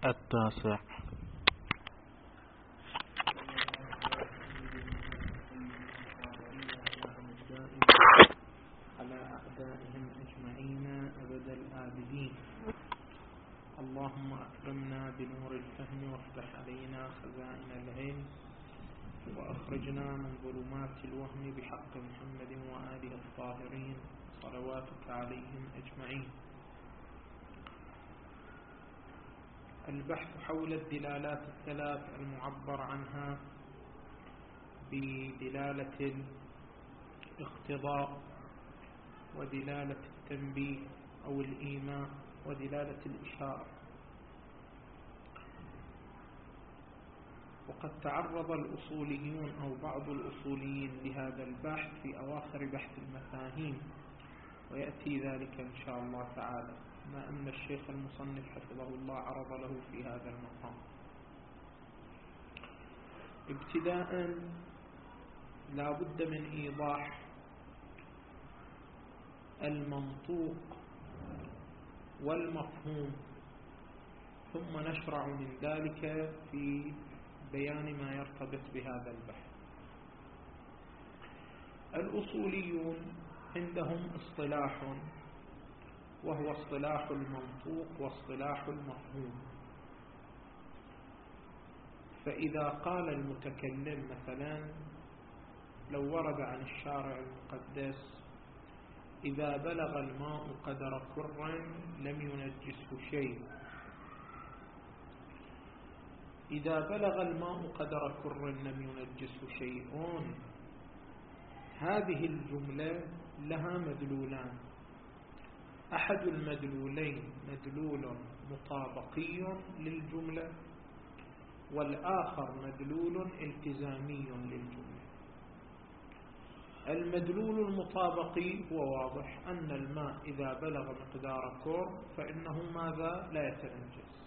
التاسع. على أعدائهم أجمعين أبد الآبدين. اللهم أكرمنا بنور الفهم وافتح علينا خزائن العلم وأخرجنا من ظلمات الوهم بحق محمد وآله الطاهرين صلواتك عليهم أجمعين. البحث حول الدلالات الثلاث المعبر عنها بدلالة الاقتضاء ودلالة التنبيه أو الإيماء ودلالة الإشارة. وقد تعرض الأصوليون أو بعض الأصوليين لهذا البحث في أواخر بحث المفاهيم، ويأتي ذلك إن شاء الله تعالى، ما أن الشيخ المصنف حفظه الله عرض له في هذا المقام. ابتداء لا بد من إيضاح المنطوق والمفهوم، ثم نشرع من ذلك في بيان ما يرتبط بهذا البحث. الأصوليون عندهم اصطلاح، وهو اصطلاح المنطوق واصطلاح المفهوم. فإذا قال المتكلم مثلا، لو ورد عن الشارع المقدس: إذا بلغ الماء قدر كر لم ينجسه شيء. إذا بلغ الماء قدر كر لم ينجسه شيء، هذه الجملة لها مدلولان. أحد المدلولين مدلول مطابقي للجملة، والآخر مدلول التزامي للجملة. المدلول المطابقي هو واضح، أن الماء إذا بلغ مقدار كر فإنه ماذا؟ لا يتنجس.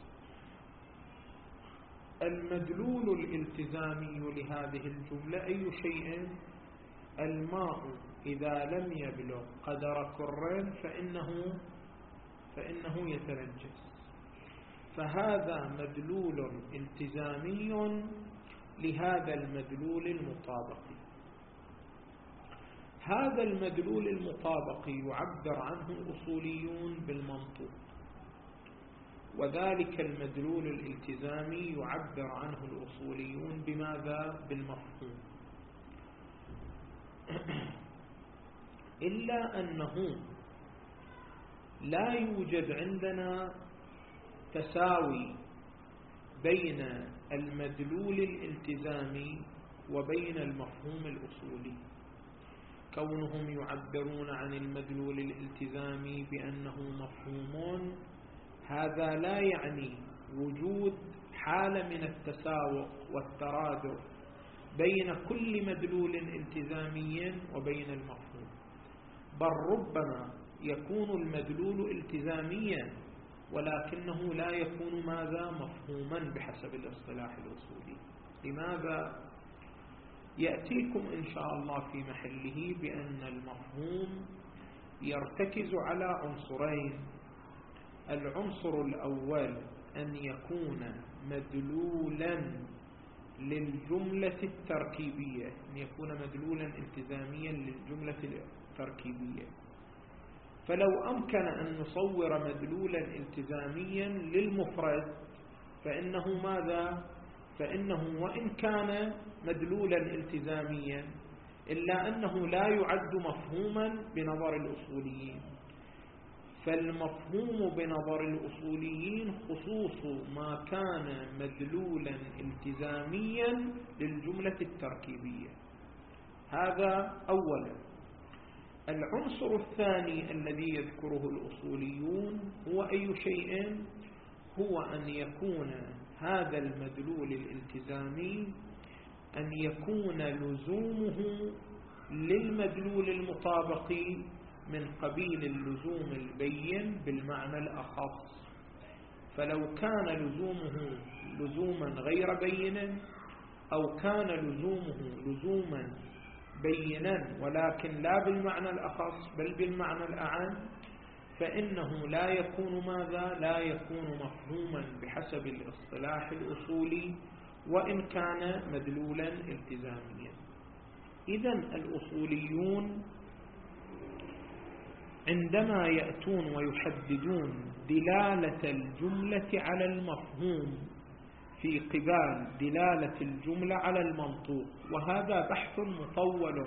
المدلول الالتزامي لهذه الجملة أي شيء؟ الماء إذا لم يبلغ قدر كر فإنه يتنجس. فهذا مدلول التزامي لهذا المدلول المطابقي. هذا المدلول المطابقي يعبر عنه الأصوليون بالمنطوق، وذلك المدلول الالتزامي يعبر عنه الأصوليون بماذا؟ بالمفهوم. إلا أنه لا يوجد عندنا تساوي بين المدلول الالتزامي وبين المفهوم الأصولي. كونهم يعبرون عن المدلول الالتزامي بأنه مفهوم، هذا لا يعني وجود حالة من التساوق والترادف بين كل مدلول التزامي وبين المفهوم، بل ربما يكون المدلول التزاميا ولكنه لا يكون ماذا؟ مفهوما بحسب الاصطلاح الأصولي. لماذا؟ يأتيكم إن شاء الله في محله بأن المفهوم يرتكز على عنصرين. العنصر الأول أن يكون مدلولا للجملة التركيبية، أن يكون مدلولا التزاميا للجملة التركيبية. فلو أمكن أن نصور مدلولا التزاميا للمفرد فإنه ماذا؟ فإنه وإن كان مدلولا التزاميا إلا أنه لا يعد مفهوما بنظر الأصوليين. فالمفهوم بنظر الأصوليين خصوص ما كان مدلولا التزاميا للجملة التركيبية. هذا أولا. العنصر الثاني الذي يذكره الأصوليون هو أي شيء؟ هو أن يكون هذا المدلول الالتزامي أن يكون لزومه للمدلول المطابقي من قبيل اللزوم البين بالمعنى الأخص. فلو كان لزومه لزوما غير بين، أو كان لزومه لزوما بينا ولكن لا بالمعنى الأخص بل بالمعنى الأعم، فإنه لا يكون ماذا؟ لا يكون مفهوما بحسب الاصطلاح الأصولي وإن كان مدلولا التزاميا. إذن الأصوليون عندما يأتون ويحددون دلالة الجملة على المفهوم في قبال دلالة الجملة على المنطوق، وهذا بحث مطول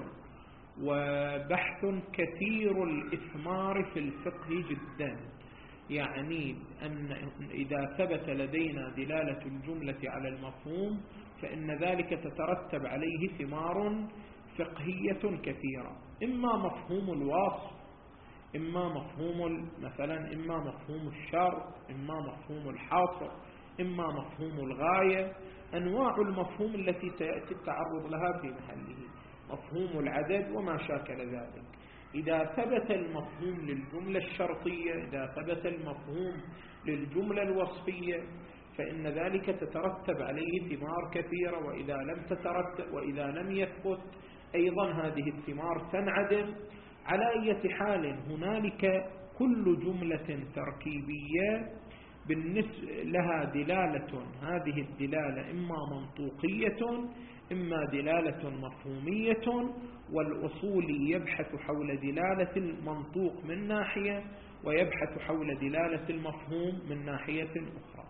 وبحث كثير الإثمار في الفقه جدا، يعني أن إذا ثبت لدينا دلالة الجملة على المفهوم فإن ذلك تترتب عليه ثمار فقهية كثيرة، إما مفهوم الوصف، إما مفهوم مثلا إما مفهوم الشرط، إما مفهوم الحاصر، إما مفهوم الغاية، أنواع المفهوم التي سيأتي التعرض لها في محله، مفهوم العدد وما شاكل ذلك. إذا ثبت المفهوم للجملة الشرطية، إذا ثبت المفهوم للجملة الوصفية، فإن ذلك تترتب عليه ثمار كثيرة، وإذا لم يثبت أيضا هذه الثمار تنعدم. على أي حال هنالك كل جملة تركيبية بالنسبة لها دلالة، هذه الدلالة إما منطوقية إما دلالة مفهومية، والأصولي يبحث حول دلالة المنطوق من ناحية ويبحث حول دلالة المفهوم من ناحية أخرى.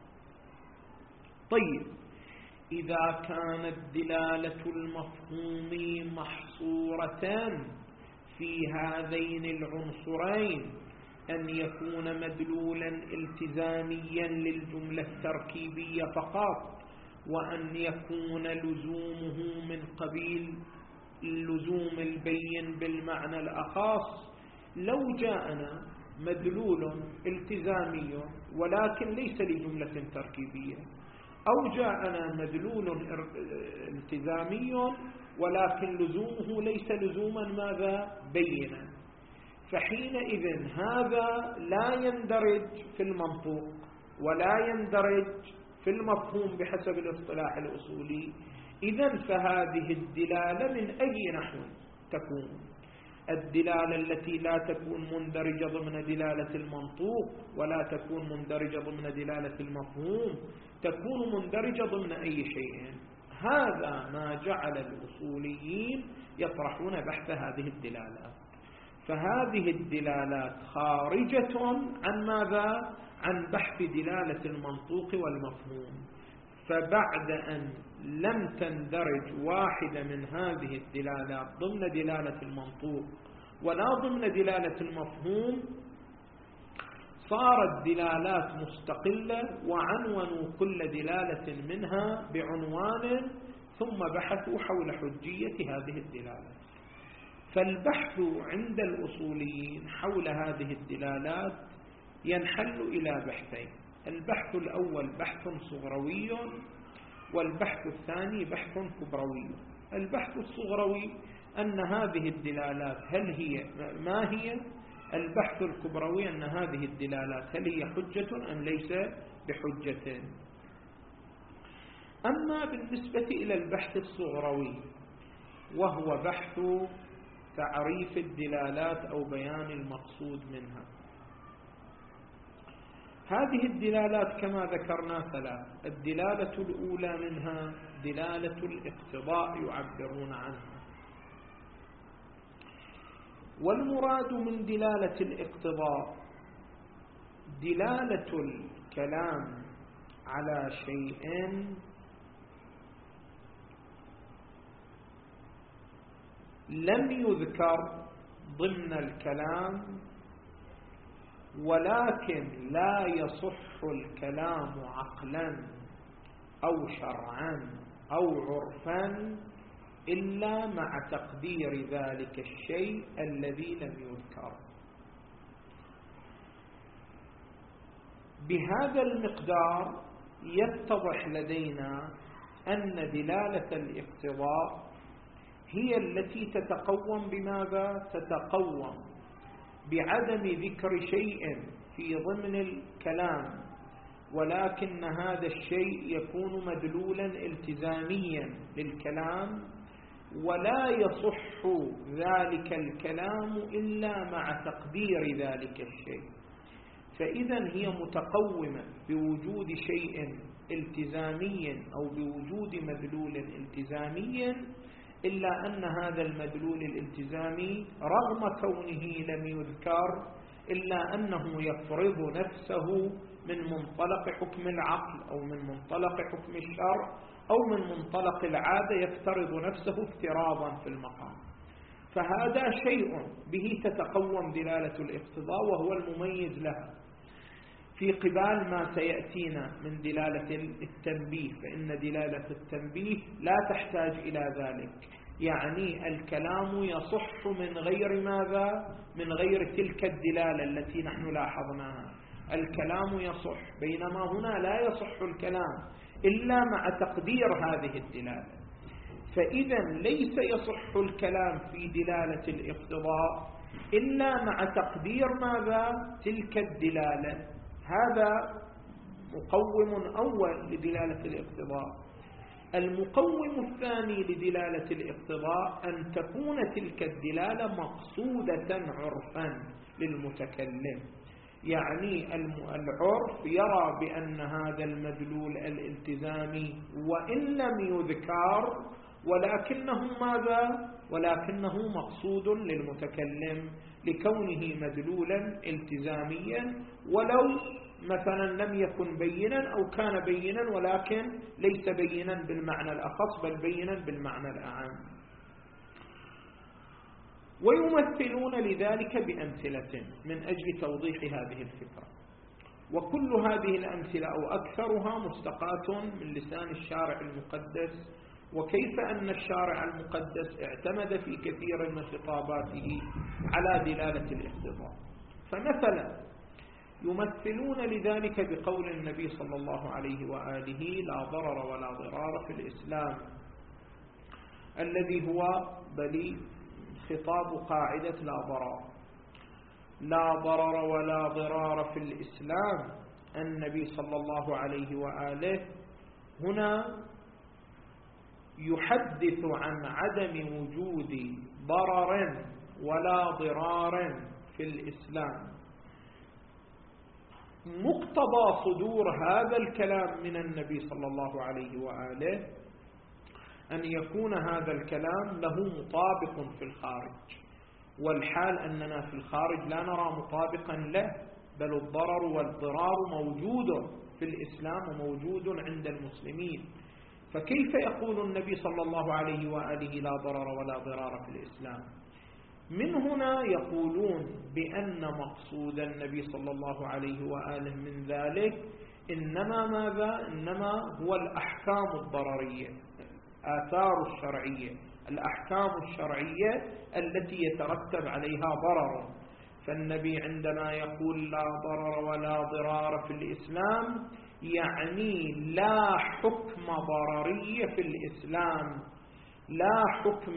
طيب، إذا كانت دلالة المفهوم محصورة في هذين العنصرين، أن يكون مدلولا التزاميا للجملة التركيبية فقط، وأن يكون لزومه من قبيل اللزوم البين بالمعنى الأخص، لو جاءنا مدلول التزامي ولكن ليس لجملة تركيبية، أو جاءنا مدلول التزامي ولكن لزومه ليس لزوما ماذا؟ بينا، فحينئذ هذا لا يندرج في المنطوق ولا يندرج في المفهوم بحسب الاصطلاح الأصولي. إذن فهذه الدلالة من أي نحو تكون؟ الدلالة التي لا تكون مندرجة ضمن دلالة المنطوق ولا تكون مندرجة ضمن دلالة المفهوم، تكون مندرجة ضمن أي شيء. هذا ما جعل الأصوليين يطرحون بحث هذه الدلالات. فهذه الدلالات خارجة عن ماذا؟ عن بحث دلالة المنطوق والمفهوم. فبعد أن لم تندرج واحدة من هذه الدلالات ضمن دلالة المنطوق ولا ضمن دلالة المفهوم، صارت دلالات مستقلة وعنونوا كل دلالة منها بعنوان، ثم بحثوا حول حجية هذه الدلالات. فالبحث عند الأصوليين حول هذه الدلالات ينحل إلى بحثين: البحث الأول بحث صغروي، والبحث الثاني بحث كبروي. البحث الصغروي أن هذه الدلالات ما هي؟ البحث الكبروي أن هذه الدلالات هل هي حجة أم ليس بحجة. أما بالنسبة إلى البحث الصغروي وهو بحث تعريف الدلالات أو بيان المقصود منها، هذه الدلالات كما ذكرنا ثلاث. الدلالة الأولى منها دلالة الاقتضاء يعبرون عنها، والمراد من دلالة الاقتضاء دلالة الكلام على شيء لم يذكر ضمن الكلام ولكن لا يصح الكلام عقلا أو شرعا أو عرفا إلا مع تقدير ذلك الشيء الذي لم يذكر. بهذا المقدار يتضح لدينا أن دلالة الاقتضاء هي التي تتقوم بماذا؟ تتقوم بعدم ذكر شيء في ضمن الكلام، ولكن هذا الشيء يكون مدلولا التزاميا للكلام، ولا يصح ذلك الكلام إلا مع تقدير ذلك الشيء. فإذا هي متقومة بوجود شيء التزامي أو بوجود مدلول التزامي، إلا أن هذا المدلول الالتزامي رغم كونه لم يذكر إلا أنه يفرض نفسه من منطلق حكم العقل أو من منطلق حكم الشرع أو من منطلق العادة، يفترض نفسه افتراضا في المقام. فهذا شيء به تتقوم دلالة الاقتضاء وهو المميز لها، في قبال ما سيأتينا من دلالة التنبيه، فإن دلالة التنبيه لا تحتاج إلى ذلك، يعني الكلام يصح من غير ماذا؟ من غير تلك الدلالة التي نحن لاحظناها، الكلام يصح، بينما هنا لا يصح الكلام إلا مع تقدير هذه الدلالة. فإذا ليس يصح الكلام في دلالة الاقتضاء إلا مع تقدير ماذا؟ تلك الدلالة. هذا مقوم أول لدلالة الاقتضاء. المقوم الثاني لدلالة الاقتضاء أن تكون تلك الدلالة مقصودة عرفا للمتكلم، يعني العرف يرى بأن هذا المدلول الالتزامي وإن لم يذكر ولكنه ماذا؟ ولكنه مقصود للمتكلم لكونه مدلولا التزاميا، ولو مثلا لم يكن بينا أو كان بينا ولكن ليس بينا بالمعنى الأخص بل بينا بالمعنى الأعم. ويمثلون لذلك بأمثلة من أجل توضيح هذه الفكرة، وكل هذه الأمثلة أو أكثرها مستقاة من لسان الشارع المقدس، وكيف أن الشارع المقدس اعتمد في كثير من خطاباته على دلالة الاقتضاء. فمثلا يمثلون لذلك بقول النبي صلى الله عليه وآله: لا ضرر ولا ضرار في الإسلام، الذي هو بل خطاب قاعدة لا ضرر. لا ضرر ولا ضرار في الإسلام، النبي صلى الله عليه وآله هنا يحدث عن عدم وجود ضرر ولا ضرار في الإسلام. مقتضى صدور هذا الكلام من النبي صلى الله عليه وآله أن يكون هذا الكلام له مطابق في الخارج، والحال أننا في الخارج لا نرى مطابقا له، بل الضرر والضرار موجود في الإسلام وموجود عند المسلمين. فكيف يقول النبي صلى الله عليه وآله لا ضرر ولا ضرار في الإسلام؟ من هنا يقولون بأن مقصود النبي صلى الله عليه وآله من ذلك إنما ماذا؟ إنما هو الأحكام الضررية، آثار الشرعية، الأحكام الشرعية التي يترتب عليها ضرر. فالنبي عندما يقول لا ضرر ولا ضرار في الإسلام يعني لا حكم ضرري في الإسلام، لا حكم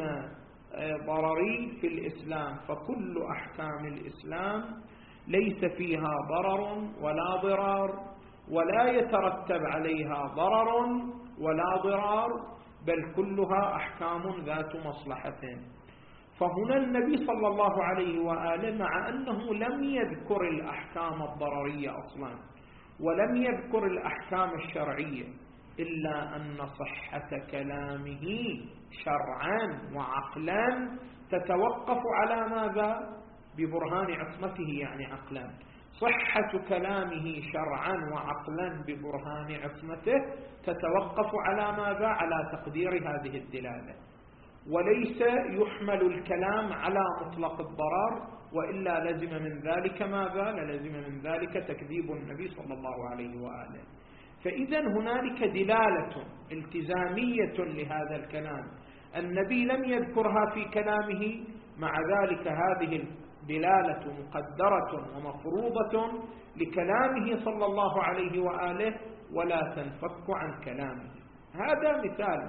ضرري في الإسلام، فكل أحكام الإسلام ليس فيها ضرر ولا ضرار ولا يترتب عليها ضرر ولا ضرار، بل كلها أحكام ذات مصلحة. فهنا النبي صلى الله عليه وآله مع أنه لم يذكر الأحكام الضررية أصلا ولم يذكر الأحكام الشرعية، إلا أن صحة كلامه شرعا وعقلا تتوقف على ماذا؟ ببرهان عصمته، يعني عقلا. صحة كلامه شرعا وعقلا ببرهان عصمته تتوقف على ماذا؟ على تقدير هذه الدلالة، وليس يحمل الكلام على مطلق الضرر، وإلا لزم من ذلك ماذا؟ لزم من ذلك تكذيب النبي صلى الله عليه وآله. فإذا هنالك دلالة التزامية لهذا الكلام، النبي لم يذكرها في كلامه، مع ذلك هذه الدلالة مقدرة ومفروضة لكلامه صلى الله عليه وآله ولا تنفك عن كلامه. هذا مثال.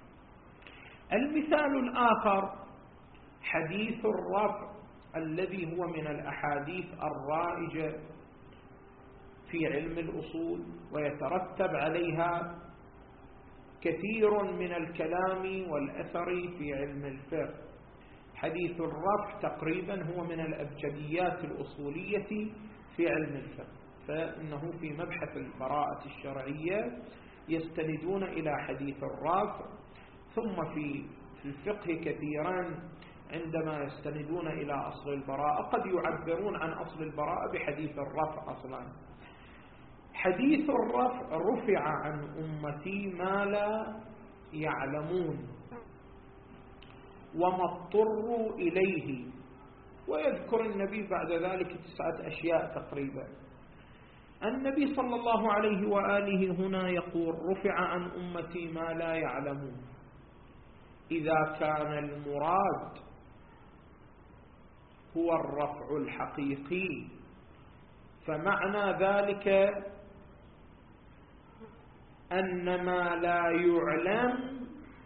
المثال الآخر حديث الرفع، الذي هو من الأحاديث الرائجة في علم الأصول ويترتب عليها كثير من الكلام والأثر في علم الفقه. حديث الرفع تقريبا هو من الأبجديات الأصولية في في علم الفقه، فإنه في مبحث البراءة الشرعية يستندون إلى حديث الرفع، ثم في الفقه كثيرا عندما يستندون إلى أصل البراءة قد يعبرون عن أصل البراءة بحديث الرفع. أصلا حديث الرفع: رفع عن أمتي ما لا يعلمون وما اضطروا إليه، ويذكر النبي بعد ذلك 9 أشياء تقريبا. النبي صلى الله عليه وآله هنا يقول: رفع عن أمتي ما لا يعلمون. إذا كان المراد هو الرفع الحقيقي، فمعنى ذلك أن ما لا يعلم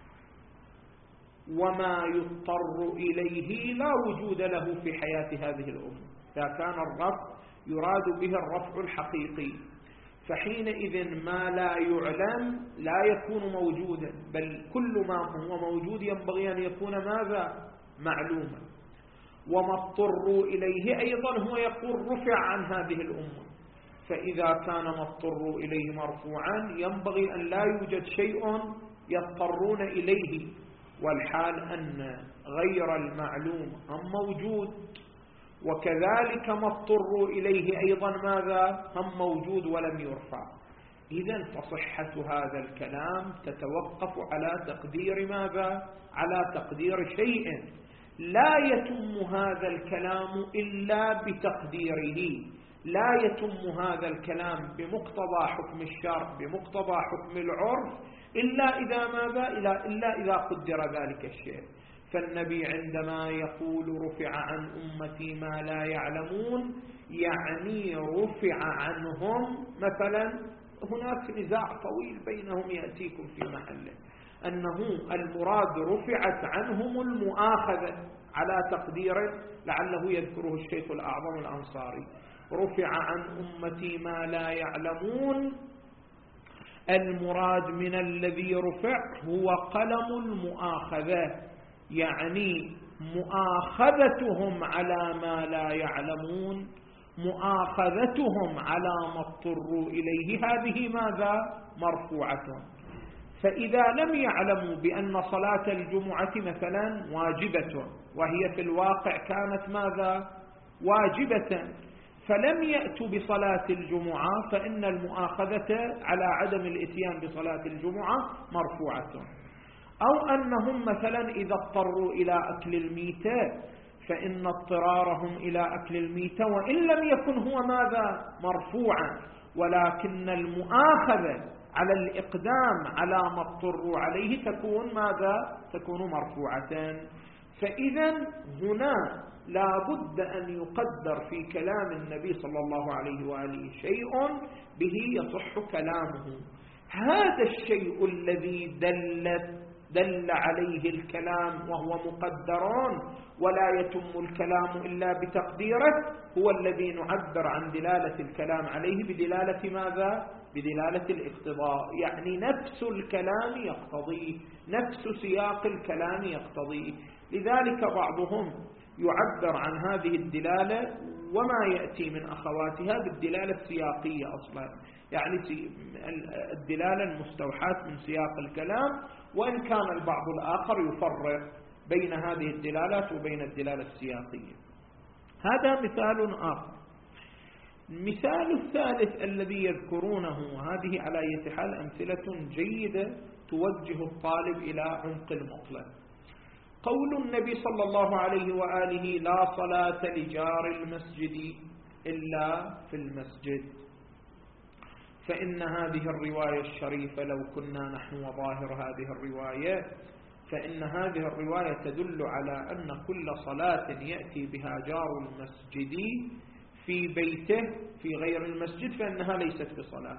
وما يضطر إليه لا وجود له في حياة هذه الأمة. إذا كان الرفع يراد به الرفع الحقيقي، فحينئذ ما لا يعلم لا يكون موجودا، بل كل ما هو موجود ينبغي أن يكون ماذا؟ معلوما. وما اضطروا إليه أيضا هو يقول رفع عن هذه الأمة، فإذا كان ما اضطروا إليه مرفوعا ينبغي أن لا يوجد شيء يضطرون إليه، والحال أن غير المعلوم هم موجود، وكذلك ما اضطروا إليه أيضا ماذا؟ هم موجود ولم يرفع. إذن فصحة هذا الكلام تتوقف على تقدير ماذا؟ على تقدير شيء لا يتم هذا الكلام إلا بتقديره، لا يتم هذا الكلام بمقتضى حكم الشرع بمقتضى حكم العرف إلا إذا ماذا؟ إلا إذا قدر ذلك الشيء. فالنبي عندما يقول رفع عن أمتي ما لا يعلمون يعني رفع عنهم. مثلا هناك نزاع طويل بينهم يأتيكم في محله، أنه المراد رفعت عنهم المؤاخذة على تقدير لعله يذكره الشيخ الأعظم الأنصاري: رفع عن أمتي ما لا يعلمون، المراد من الذي رفع هو قلم المؤاخذة، يعني مؤاخذتهم على ما لا يعلمون، مؤاخذتهم على ما اضطروا إليه، هذه ماذا؟ مرفوعة. فإذا لم يعلموا بأن صلاة الجمعة مثلا واجبة، وهي في الواقع كانت ماذا؟ واجبة، فلم يأتوا بصلاة الجمعة، فإن المؤاخذة على عدم الإتيان بصلاة الجمعة مرفوعة. أو أنهم مثلا إذا اضطروا إلى أكل الميتة فإن اضطرارهم إلى أكل الميتة وإن لم يكن هو ماذا؟ مرفوعا، ولكن المؤاخذة على الإقدام على ما اضطروا عليه تكون ماذا؟ تكون مرفوعة. فإذا هنا لا بد أن يقدر في كلام النبي صلى الله عليه وآله شيء به يصح كلامه. هذا الشيء الذي دل عليه الكلام وهو مقدرون ولا يتم الكلام إلا بتقديره هو الذي نعبر عن دلالة الكلام عليه بدلالة ماذا؟ بدلالة الاقتضاء، يعني نفس الكلام يقتضيه، نفس سياق الكلام يقتضيه. لذلك بعضهم يعبر عن هذه الدلالة وما يأتي من أخواتها بالدلالة السياقية أصلا، يعني الدلالة المستوحاة من سياق الكلام، وإن كان البعض الآخر يفرق بين هذه الدلالات وبين الدلالة السياقية. هذا مثال آخر. المثال الثالث الذي يذكرونه، وهذه على أي حال أمثلة جيدة توجه الطالب إلى عمق المطلب، قول النبي صلى الله عليه وآله: لا صلاة لجار المسجد إلا في المسجد. فإن هذه الرواية الشريفة لو كنا نحن وظاهر هذه الرواية، فإن هذه الرواية تدل على أن كل صلاة يأتي بها جار المسجد في بيته في غير المسجد فإنها ليست بصلاة،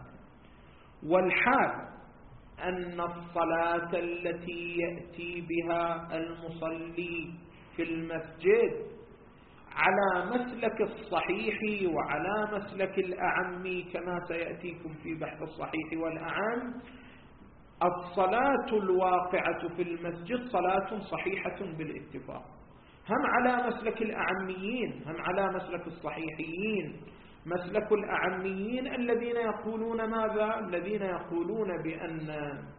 والحال أن الصلاة التي يأتي بها المصلي في المسجد على مسلك الصحيح وعلى مسلك الأعم كما سيأتيكم في بحث الصحيح والأعم، الصلاة الواقعة في المسجد صلاة صحيحة بالاتفاق، هم على مسلك الأعميين هم على مسلك الصحيحيين. مسلك الأعميين الذين يقولون ماذا؟ الذين يقولون بأن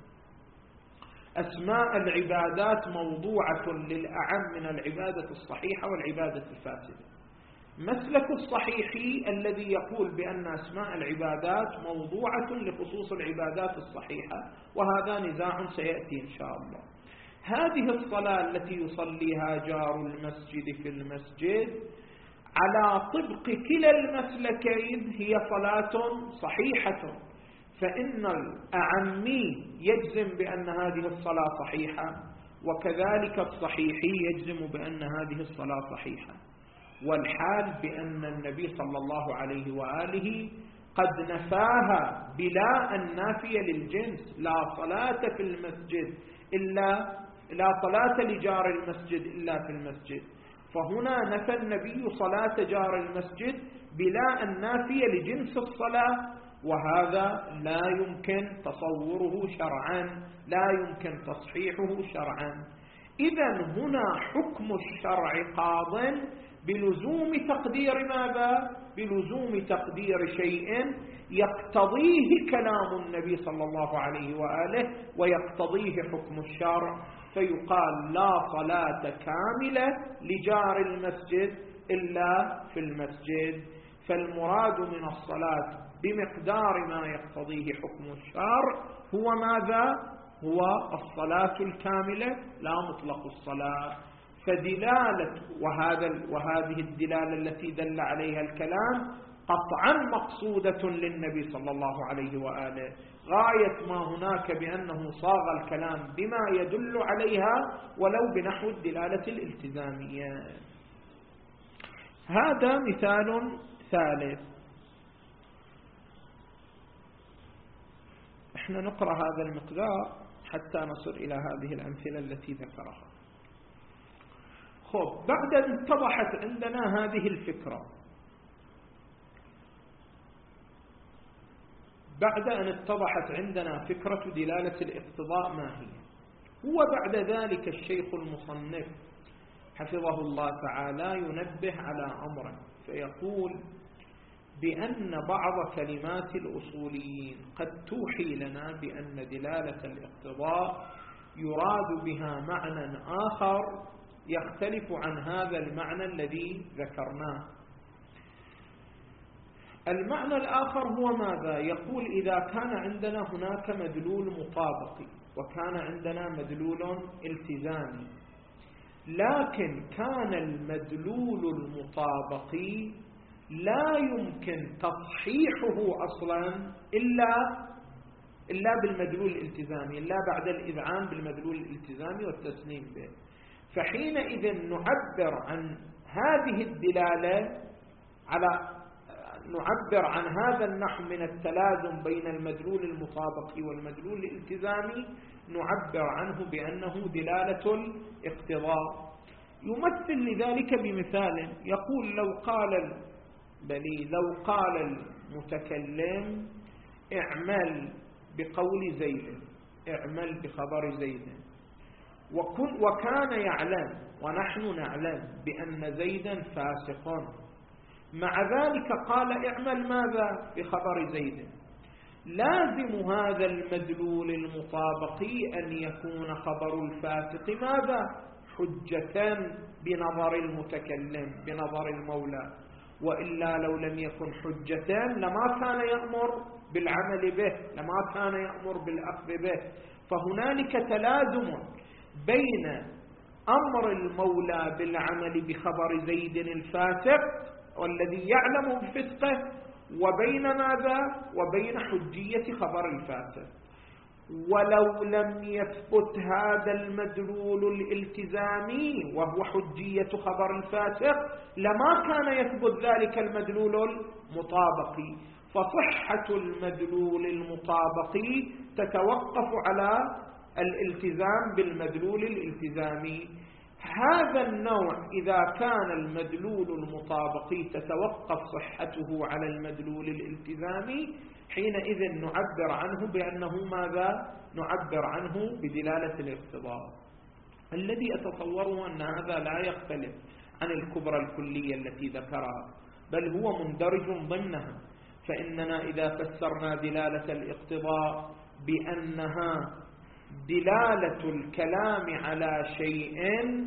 أسماء العبادات موضوعة للأعم من العبادة الصحيحة والعبادة الفاسدة. مسلك الصحيحي الذي يقول بأن أسماء العبادات موضوعة لخصوص العبادات الصحيحة، وهذا نزاع سيأتي إن شاء الله. هذه الصلاة التي يصليها جار المسجد في المسجد على طبق كلا المسلكين هي صلاة صحيحة، فإن الأعمي يجزم بأن هذه الصلاة صحيحة، وكذلك الصحيحي يجزم بأن هذه الصلاة صحيحة، والحال بأن النبي صلى الله عليه وآله قد نفاها بلا النافية للجنس: لا صلاة في المسجد لا صلاة لجار المسجد إلا في المسجد. فهنا نفى النبي صلاة جار المسجد بلا النافية لجنس الصلاة، وهذا لا يمكن تصوره شرعا، لا يمكن تصحيحه شرعا. إذن هنا حكم الشرع قاض بلزوم تقدير ماذا؟ بلزوم تقدير شيء يقتضيه كلام النبي صلى الله عليه وآله ويقتضيه حكم الشرع، فيقال: لا صلاة كاملة لجار المسجد إلا في المسجد. فالمراد من الصلاة بمقدار ما يقتضيه حكم الشرع هو ماذا؟ هو الصلاة الكاملة لا مطلق الصلاة. فدلالة وهذه الدلالة التي دل عليها الكلام قطعا مقصودة للنبي صلى الله عليه وآله، غاية ما هناك بأنه صاغ الكلام بما يدل عليها ولو بنحو الدلالة الالتزامية. هذا مثال ثالث. احنا نقرأ هذا المقدار حتى نصل إلى هذه الأمثلة التي ذكرها. خب، بعد أن اتضحت عندنا هذه الفكرة، بعد أن اتضحت عندنا فكرة دلالة الاقتضاء ما هي، هو بعد ذلك الشيخ المصنف حفظه الله تعالى ينبه على أمر، فيقول بأن بعض كلمات الأصوليين قد توحي لنا بأن دلالة الاقتضاء يراد بها معنى آخر يختلف عن هذا المعنى الذي ذكرناه. المعنى الآخر هو ماذا؟ يقول: إذا كان عندنا هناك مدلول مطابقي وكان عندنا مدلول التزامي، لكن كان المدلول المطابقي لا يمكن تصحيحه أصلا إلا بالمدلول الالتزامي، إلا بعد الإذعان بالمدلول الالتزامي والتسليم به. فحينئذ نعبر عن هذه الدلالة نعبر عن هذا النحو من التلازم بين المدلول المطابقي والمدلول الالتزامي، نعبر عنه بأنه دلالة الاقتضاء. يمثل لذلك بمثال، يقول: لو قال المتكلم: اعمل بقول زيد، اعمل بخبر زيد، وكان يعلم ونحن نعلم بأن زيدا فاسق، مع ذلك قال: اعمل ماذا؟ بخبر زيد. لازم هذا المدلول المطابقي أن يكون خبر الفاسق ماذا؟ حجة بنظر المتكلم، بنظر المولى، وإلا لو لم يكن حجة لما كان يأمر بالعمل به، لما كان يأمر بالأخذ به. فهنالك تلازم بين أمر المولى بالعمل بخبر زيد الفاسق والذي يعلم بفسقه، وبين ماذا؟ وبين حجية خبر الفاسق. ولو لم يثبت هذا المدلول الالتزامي وهو حجية خبر الفاسق لما كان يثبت ذلك المدلول المطابقي. فصحة المدلول المطابقي تتوقف على الالتزام بالمدلول الالتزامي. هذا النوع إذا كان المدلول المطابقي تتوقف صحته على المدلول الالتزامي، حينئذ نعبر عنه بأنه ماذا؟ نعبر عنه بدلالة الاقتضاء، الذي أتصوره أن هذا لا يختلف عن الكبرى الكلية التي ذكرها، بل هو مندرج ضمنها. فإننا إذا فسرنا دلالة الاقتضاء بأنها دلالة الكلام على شيء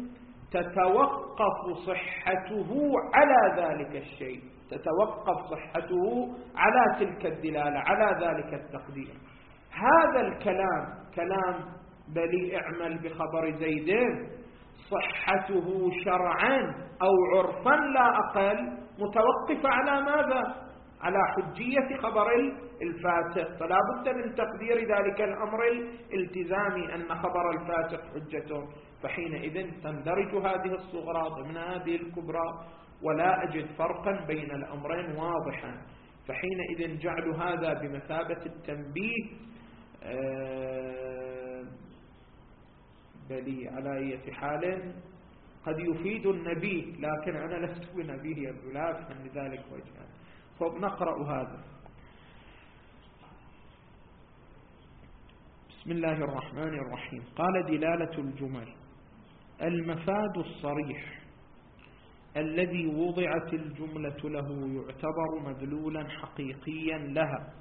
تتوقف صحته على ذلك الشيء، تتوقف صحته على تلك الدلالة، على ذلك التقدير. هذا الكلام كلام بلي اعمل بخبر زيد، صحته شرعا أو عرفا لا أقل متوقفة على ماذا؟ على حجية خبر الفاسق. فلا بد من تقدير ذلك الأمر الالتزامي أن خبر الفاسق حجته. فحينئذ تندرج هذه الصغرى ضمن هذه الكبرى، ولا أجد فرقا بين الأمرين واضحا. فحينئذ جعل هذا بمثابة التنبيه بلي على أي حال قد يفيد النبي، لكن أنا لست بنبيه يبدو، لا أفهم لذلك وجها. فنقرأ هذا. بسم الله الرحمن الرحيم. قال: دلالة الجمل المفاد الصريح الذي وضعت الجملة له يعتبر مدلولا حقيقيا لها،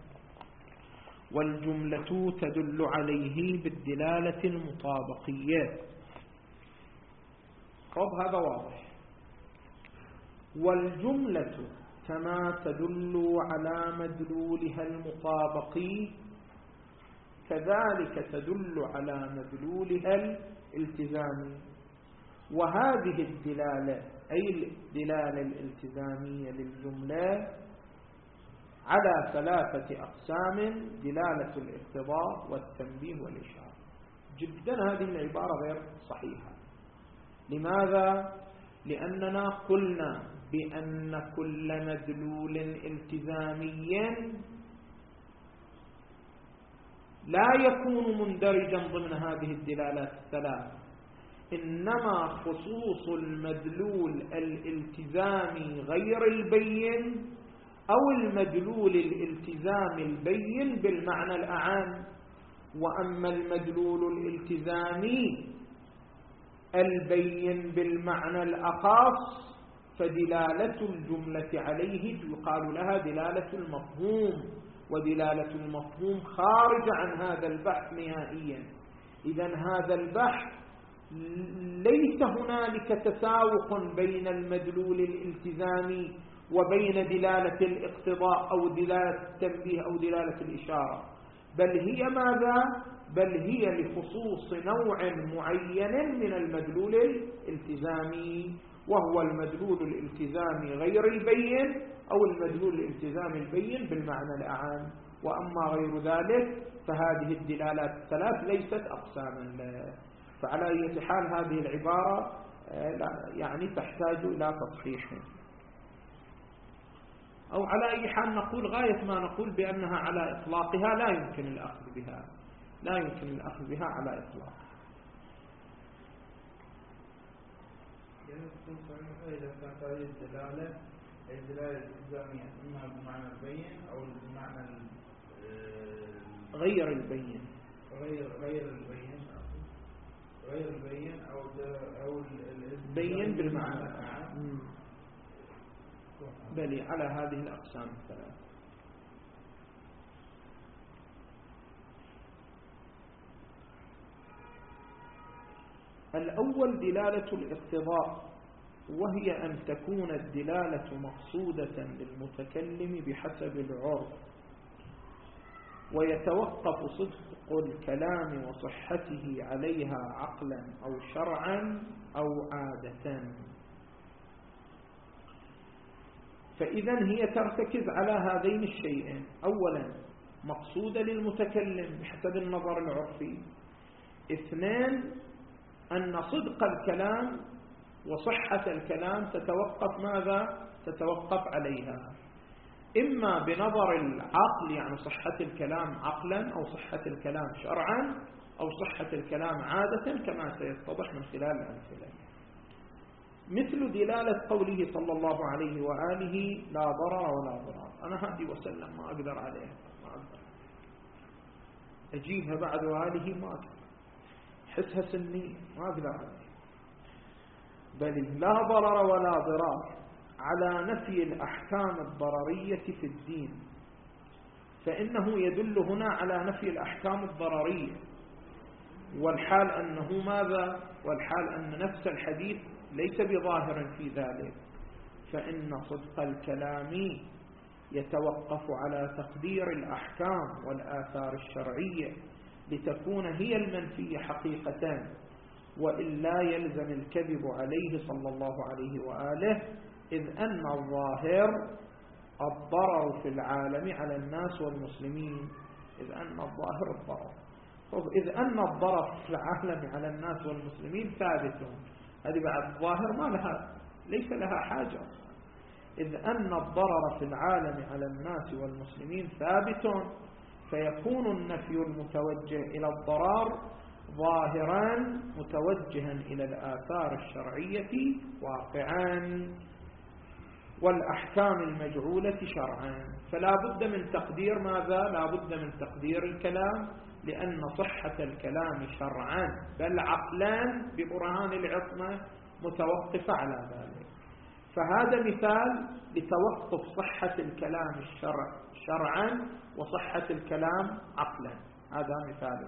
والجملة تدل عليه بالدلالة المطابقية. طب هذا واضح. والجملة كما تدل على مدلولها المطابقي كذلك تدل على مدلولها الالتزامي. وهذه الدلالة أي الدلالة الالتزامية للجملة على ثلاثة أقسام: دلالة الاقتضاء والتنبيه والإشارة. جدا هذه العبارة غير صحيحة. لماذا؟ لأننا قلنا بأن كل مدلول التزامي لا يكون مندرجا ضمن هذه الدلالات الثلاث، إنما خصوص المدلول الالتزامي غير البين أو المدلول الالتزامي البين بالمعنى الأعام. وأما المدلول الالتزامي البين بالمعنى الأخص فدلالة الجملة عليه يقال لها دلالة المفهوم، ودلالة المفهوم خارج عن هذا البحث نهائيا. إذن هذا البحث ليس هنالك تساوق بين المدلول الالتزامي وبين دلالة الاقتضاء أو دلالة التنبيه أو دلالة الإشارة، بل هي ماذا؟ بل هي لخصوص نوع معين من المدلول الالتزامي، وهو المدلول الالتزامي غير البين أو المدلول الالتزامي البين بالمعنى الأعام. وأما غير ذلك فهذه الدلالات الثلاث ليست أقساما له. فعلى أي حال هذه العبارة يعني تحتاج إلى تصحيح، أو على أي حال نقول غاية ما نقول بأنها على إطلاقها لا يمكن الأخذ بها، لا يمكن الأخذ بها على إطلاقها. إذا كانت هذه الدلالة الالتزامية إما بمعنى البين أو بمعنى غير البين، غير البين أو البين بالمعنى الأعام، بل على هذه الأقسام الثلاث. الأول دلالة الاقتضاء، وهي أن تكون الدلالة مقصودة للمتكلم بحسب العرف، ويتوقف صدق الكلام وصحته عليها عقلا أو شرعا أو عادة. فإذا هي ترتكز على هذين الشيئين: أولا مقصودة للمتكلم بحسب النظر العرفي، اثنين أن صدق الكلام وصحة الكلام تتوقف ماذا؟ تتوقف عليها إما بنظر العقل، يعني صحة الكلام عقلا، أو صحة الكلام شرعا، أو صحة الكلام عادة، كما سيتضح من خلال الأمثلة. مثل دلالة قوله صلى الله عليه وآله: لا ضرر ولا ضرار. أنا هذه وسلم ما أقدر عليها، ما أقدر أجيبها بعد وآله، ما أقدر حسها سنية، ما أقدر عليها. بل لا ضرر ولا ضرار على نفي الأحكام الضررية في الدين، فإنه يدل هنا على نفي الأحكام الضررية، والحال أنه ماذا؟ والحال أن نفس الحديث ليس بظاهر في ذلك، فإن صدق الكلام يتوقف على تقدير الأحكام والآثار الشرعية لتكون هي المنفية حقيقة، وإلا يلزم الكذب عليه صلى الله عليه وآله، إذ أن الظاهر الضرر في العالم على الناس والمسلمين، إذ أن الظاهر الضرر، إذ أن الضرر في العالم على الناس والمسلمين ثابت، هذه بعد الظاهر ما لها، ليس لها حاجة، إذ أن الضرر في العالم على الناس والمسلمين ثابت، فيكون النفي المتوجه إلى الضرر ظاهرا متوجها إلى الآثار الشرعية واقعا، والأحكام المجعولة شرعا، فلا بد من تقدير ماذا؟ لا بد من تقدير الكلام، لأن صحة الكلام شرعا بل عقلا ببرهان العصمة متوقفة على ذلك، فهذا مثال لتوقف صحة الكلام شرعا وصحة الكلام عقلا، هذا مثال.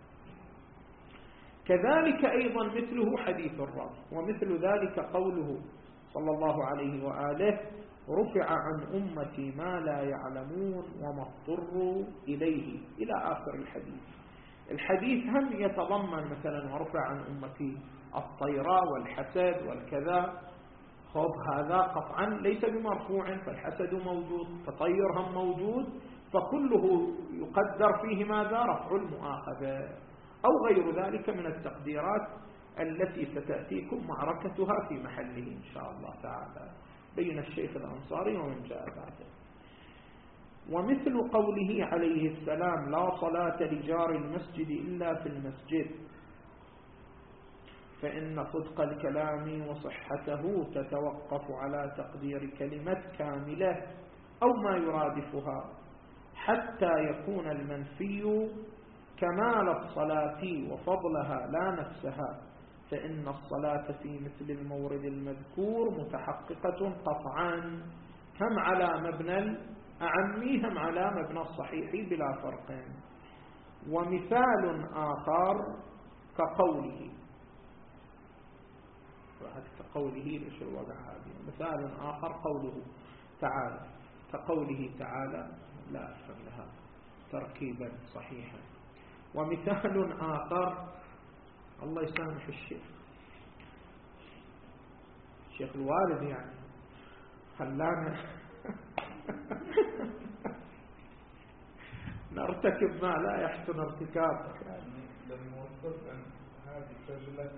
كذلك أيضا مثله حديث الرب، ومثل ذلك قوله صلى الله عليه وآله: رفع عن أمتي ما لا يعلمون وما اضطروا إليه، إلى آخر الحديث. الحديث هم يتضمن مثلا ورفع عن أمتي الطيرة والحسد والكذا، خب هذا قطعا ليس بمرفوع، فالحسد موجود، فطير هم موجود، فكله يقدر فيه ماذا؟ رفع المؤاخذة أو غير ذلك من التقديرات التي ستأتيكم معركتها في محله إن شاء الله تعالى بين الشيخ الأنصاري ومن جاء بعده. ومثل قوله عليه السلام: لا صلاة لجار المسجد إلا في المسجد، فإن صدق الكلام وصحته تتوقف على تقدير كلمة كاملة أو ما يرادفها، حتى يكون المنفي كمال الصلاة وفضلها لا نفسها، فإن الصلاة في مثل المورد المذكور متحققة قطعا، هم على مبنى الأعمي هم على مبنى الصحيح بلا فرق. ومثال آخر كقوله ليش الوضع هذه، مثال آخر قوله تعالى كقوله تعالى، لا أفهم لها تركيبا صحيحا. ومثال آخر، الله يسامح الشيخ الوالد يعني خلانا نرتكب ما لا يحسن ارتكابه، يعني لما وصلت أن هذه سجلك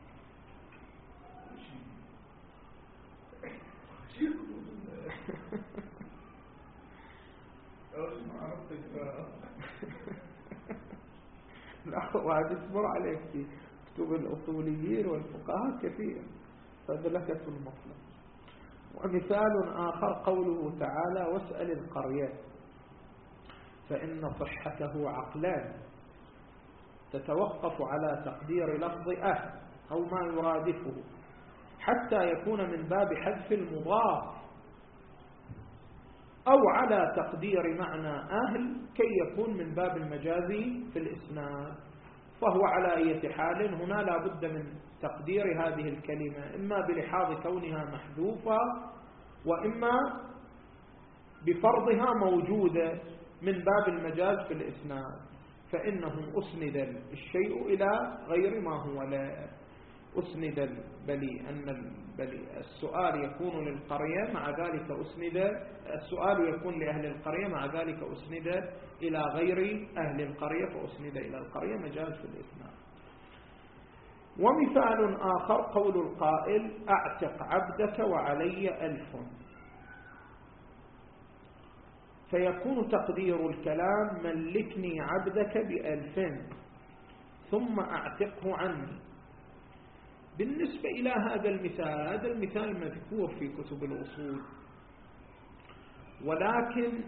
ما عرفتك لا وعد اصبر عليك في كتب الأصوليين والفقهاء كثير فدلكة المطلب. ومثال آخر قوله تعالى: واسأل القرية، فإن صحته عقلان تتوقف على تقدير لفظ أهل أو ما يرادفه، حتى يكون من باب حذف المضاف، أو على تقدير معنى أهل كي يكون من باب المجازي في الإسناد، فهو على أي حال هنا لا بد من تقدير هذه الكلمة، إما بلحاظ كونها محذوفة، وإما بفرضها موجودة من باب المجاز في الإسناد، فإنه أسند الشيء إلى غير ما هو لا أسند السؤال يكون للقرية، مع ذلك السؤال يكون لأهل القرية، مع ذلك أسند إلى غير أهل القرية فأسند إلى القرية، مجاز في الإسناد. ومثال آخر قول القائل: أعتق عبدك وعلي 1000، فيكون تقدير الكلام: ملكني عبدك ب1000 ثم أعتقه عني. بالنسبة إلى هذا المثال مذكور في كتب الأصول، ولكن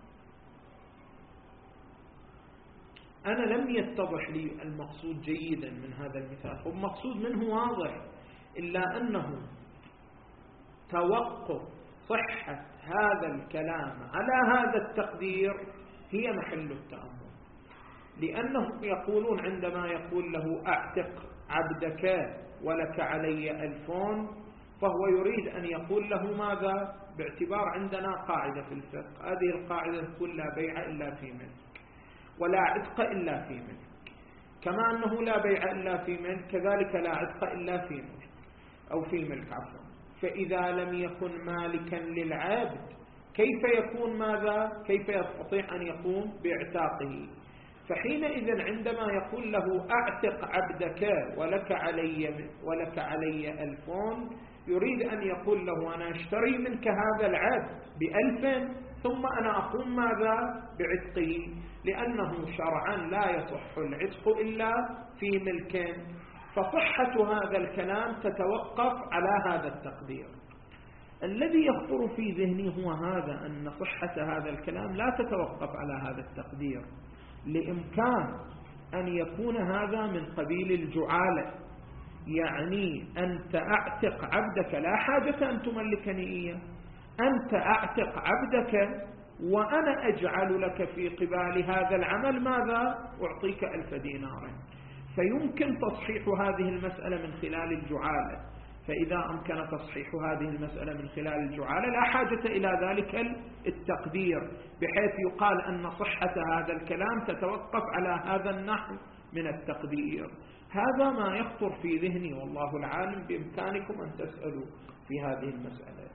أنا لم يتضح لي المقصود جيدا من هذا المثال، والمقصود منه واضح، إلا أنه توقف صحة هذا الكلام على هذا التقدير هي محل التأمل، لأنهم يقولون عندما يقول له أعتق عبدك ولك علي 1000، فهو يريد أن يقول له ماذا؟ باعتبار عندنا قاعدة في الفقه، هذه القاعدة تقول لا بيع إلا في ملك ولا عتق إلا في ملك، كما أنه لا بيع إلا في ملك كذلك لا عتق إلا في ملك أو في ملك عفوا. فإذا لم يكن مالكا للعبد كيف يكون ماذا؟ كيف يستطيع أن يقوم باعتاقه؟ فحينئذ عندما يقول له أعتق عبدك ولك علي 1000، يريد أن يقول له أنا أشتري منك هذا العبد ب1000 ثم أنا أقوم ماذا؟ بعتقه، لأنه شرعا لا يصح العتق إلا في ملك. فصحة هذا الكلام تتوقف على هذا التقدير. الذي يخطر في ذهني هو هذا، أن صحة هذا الكلام لا تتوقف على هذا التقدير، لإمكان أن يكون هذا من قبيل الجعالة، يعني أنت أعتق عبدك لا حاجة أن تملكني إياه، أنت أعتق عبدك وأنا أجعل لك في قبال هذا العمل ماذا؟ أعطيك 1000 دينار. فيمكن تصحيح هذه المسألة من خلال الجعالة، فإذا أمكن تصحيح هذه المسألة من خلال الجعالة لا حاجة إلى ذلك التقدير، بحيث يقال أن صحة هذا الكلام تتوقف على هذا النحو من التقدير. هذا ما يخطر في ذهني، والله العالم بإمكانكم أن تسألوا في هذه المسألة،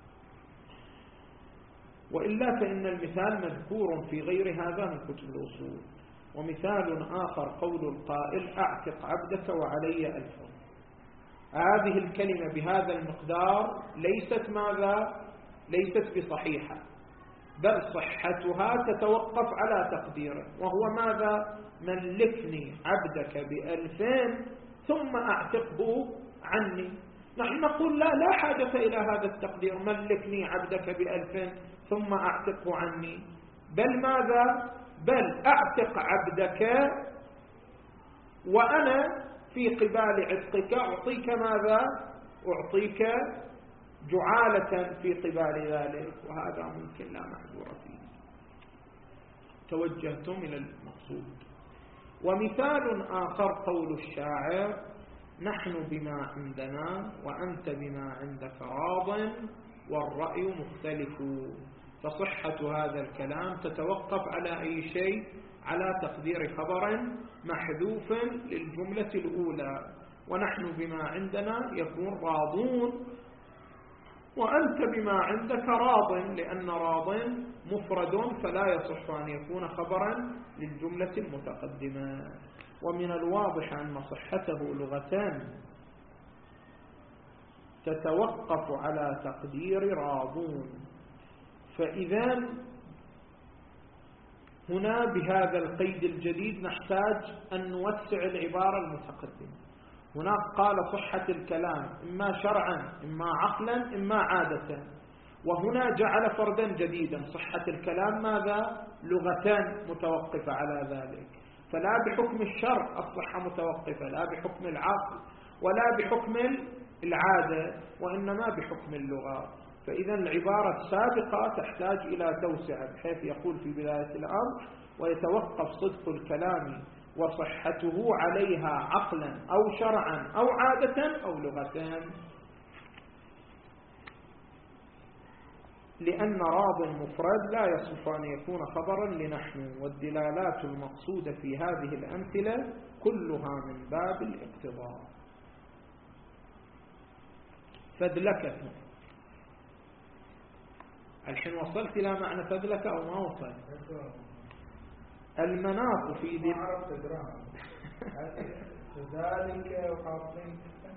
وإلا فإن المثال مذكور في غير هذا من كتب الأصول. ومثال آخر قول القائل أعتق عبدك وعلي 1000. هذه الكلمة بهذا المقدار ليست ماذا؟ ليست بصحيحة، بل صحتها تتوقف على تقديره، وهو ماذا؟ ملكني عبدك ب2000 ثم أعتقه عني. نحن نقول لا حاجة إلى هذا التقدير، ملكني عبدك ب2000 ثم أعتقه عني، بل ماذا؟ بل أعتق عبدك وأنا في قبال عتقك أعطيك ماذا؟ أعطيك جعالة في قبال ذلك، وهذا ممكن لا محذور فيه. توجهتم إلى المقصود. ومثال آخر قول الشاعر نحن بما عندنا وأنت بما عندك راض والرأي مختلف. فصحة هذا الكلام تتوقف على أي شيء؟ على تقدير خبر محذوف للجملة الأولى، ونحن بما عندنا يكون راضون وأنت بما عندك راض، لأن راض مفرد فلا يصح أن يكون خبرا للجملة المتقدمة. ومن الواضح أن صحته لغتان تتوقف على تقدير راضون. فإذا هنا بهذا القيد الجديد نحتاج أن نوسع العبارة المتقدمة. هناك قال صحة الكلام إما شرعا إما عقلا إما عادة، وهنا جعل فردا جديدا صحة الكلام ماذا؟ لغتان متوقفة على ذلك، فلا بحكم الشرع الصحة متوقفة، لا بحكم العقل ولا بحكم العادة، وإنما بحكم اللغة. فإذا العبارة السابقة تحتاج إلى توسعة، بحيث يقول في بداية الأمر ويتوقف صدق الكلام وصحته عليها عقلا أو شرعا أو عادة أو لغتان. لأن راض مفرد لا يصح أن يكون خبرا لنحن، والدلالات المقصودة في هذه الأمثلة كلها من باب الاقتضاء. فدلكة، الحين وصلت إلى معنى فدلكة أو ما وصل؟ المناط في ذلك وحاطين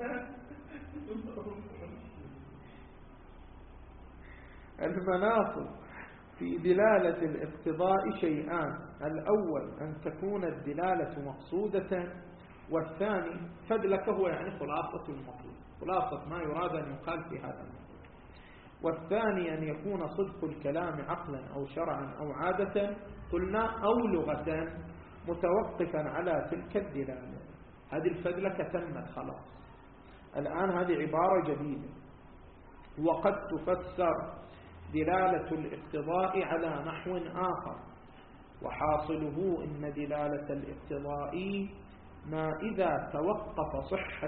المناط في دلالة الاقتضاء شيئان: الأول أن تكون الدلالة مقصودة، والثاني فدلك هو يعني خلاصة المطلوب، خلاصة ما يراد أن يقال في هذا المطلوب. والثاني أن يكون صدق الكلام عقلا أو شرعا أو عادة، قلنا أو لغة، متوقفا على تلك الدلالة. هذه الفدلكة تمت خلاص. الآن هذه عبارة جديدة، وقد تفسر دلالة الاقتضاء على نحو آخر، وحاصله إن دلالة الاقتضاء ما إذا توقف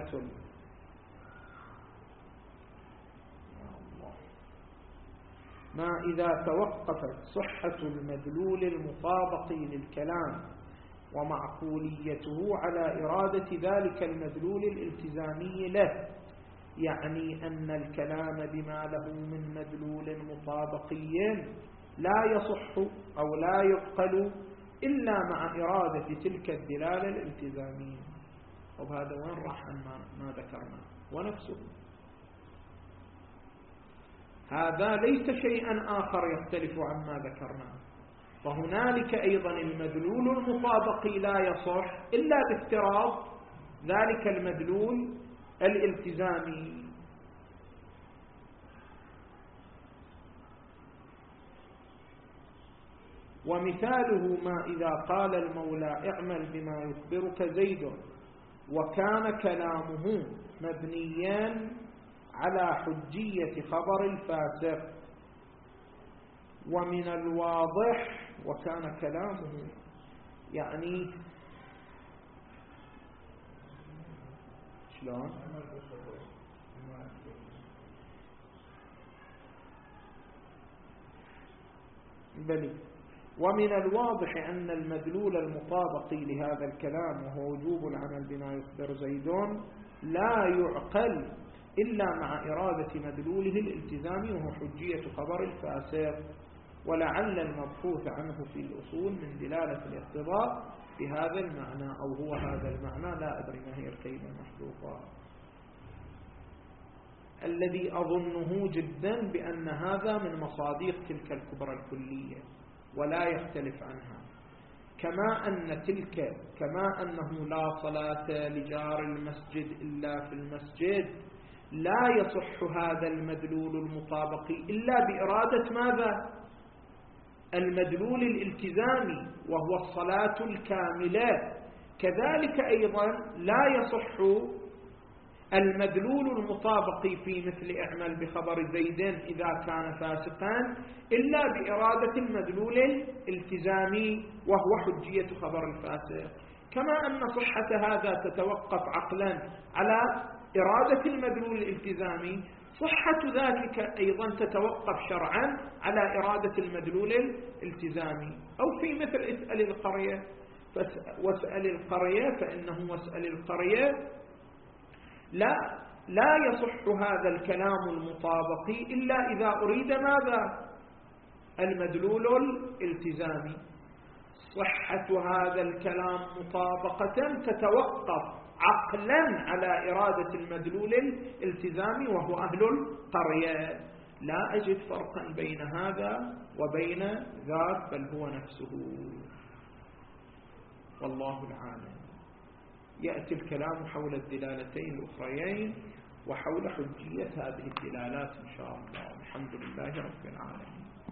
توقفت صحة المدلول المطابق للكلام ومعقوليته على إرادة ذلك المدلول الالتزامي له، يعني أن الكلام بما له من مدلول مطابقي لا يصح أو لا يعقل إلا مع إرادة تلك الدلالة الالتزامية. وهذا وين راح عن ما ذكرنا ونفسه، هذا ليس شيئا آخر يختلف عما ذكرناه. فهنالك أيضا المدلول المطابقي لا يصح إلا بافتراض ذلك المدلول الالتزامي. ومثاله ما إذا قال المولى اعمل بما يخبرك زيد وكان كلامه مبنيا على حجية خبر الفاسق. ومن الواضح وكان كلامه يعني شلون بلي. ومن الواضح أن المدلول المطابق لهذا الكلام وهو وجوب العمل بما يخبر زيدون لا يعقل إلا مع إرادة مدلوله الالتزامي وهو حجية خبر الفاسق. ولعل المبحوث عنه في الأصول من دلالة الاقتضاء بهذا المعنى، أو هو هذا المعنى، لا أدري ما هي الكلمة المحذوفة، الذي أظنه جدا بأن هذا من مصادق تلك الكبرى الكلية ولا يختلف عنها، كما أنه لا صلاة لجار المسجد إلا في المسجد، لا يصح هذا المدلول المطابق إلا بإرادة ماذا؟ المدلول الالتزامي وهو الصلاة الكاملة. كذلك أيضا لا يصح المدلول المطابق في مثل اعمل بخبر زيد إذا كان فاسقا إلا بإرادة المدلول الالتزامي وهو حجية خبر الفاسق. كما أن صحة هذا تتوقف عقلا على إرادة المدلول الالتزامي، صحة ذلك أيضا تتوقف شرعا على إرادة المدلول الالتزامي. أو في مثل اسأل القرية واسأل القرية، فإنه واسأل القرية لا يصح هذا الكلام المطابق إلا إذا أريد ماذا؟ المدلول الالتزامي. صحة هذا الكلام مطابقة تتوقف عقلا على إرادة المدلول الالتزامي وهو أهل القرية. لا أجد فرقا بين هذا وبين ذاك، بل هو نفسه، والله العالم. يأتي الكلام حول الدلالتين الأخريين وحول حجية هذه الدلالات إن شاء الله. الحمد لله رب العالمين.